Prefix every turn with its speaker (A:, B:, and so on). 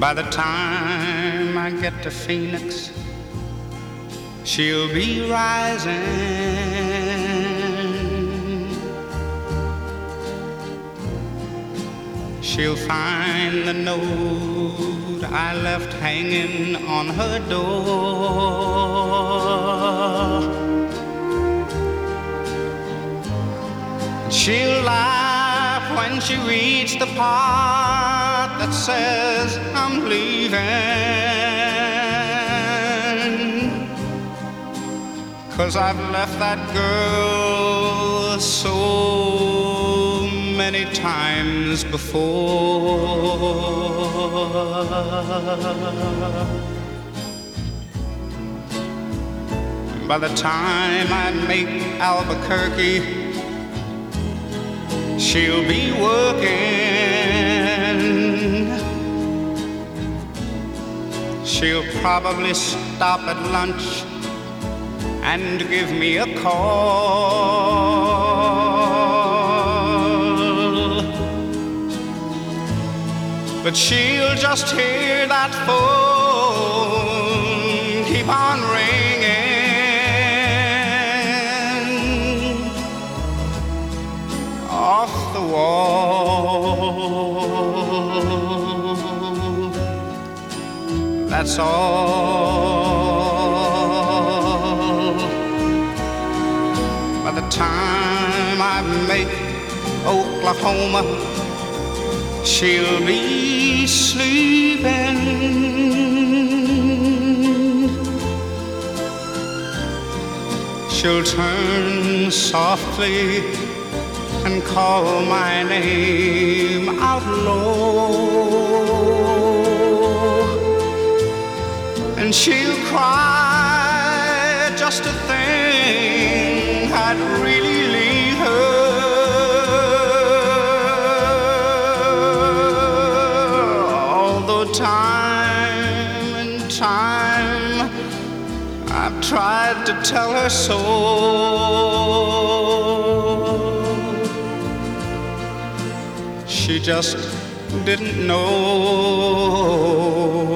A: By the time I get to Phoenix, she'll be rising. She'll find the note I left hanging on her door. She'll laugh when she reads the part that says I'm leaving, 'cause I've left that girl so many times before. By the time I make Albuquerque, she'll be working. She'll probably stop at lunch and give me a call. But she'll just hear that phone keep on ringing off the wall. That's all. By the time I make Oklahoma, she'll be sleeping. She'll turn softly and call my name out low, and she'll cry just to think I'd really leave her. Although time and time I've tried to tell her so, she just didn't know.